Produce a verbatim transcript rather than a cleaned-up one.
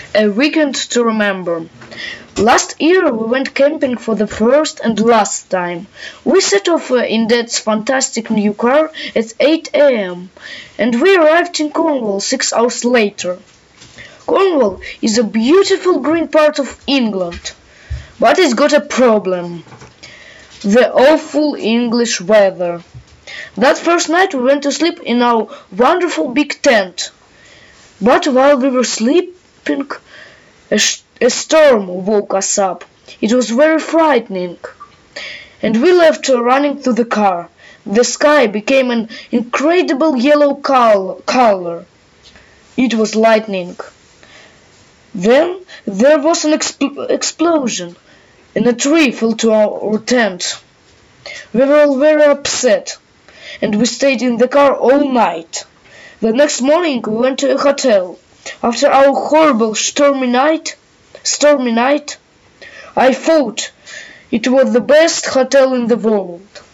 A weekend to remember. Last year we went camping for the first and last time. We set off uh, in Dad's fantastic new car at eight a m and we arrived in Cornwall six hours later. Cornwall is a beautiful green part of England, but it's got a problem. The awful English weather. That first night we went to sleep in our wonderful big tent. But while we were sleeping, a, sh- a storm woke us up. It was very frightening. And we left uh, running to the car. The sky became an incredible yellow col- color. It was lightning. Then there was an expl- explosion, and a tree fell to our, our tent. We were all very upset, and we stayed in the car all night. The next morning we went to a hotel. After our horrible stormy night, stormy night, I thought it was the best hotel in the world.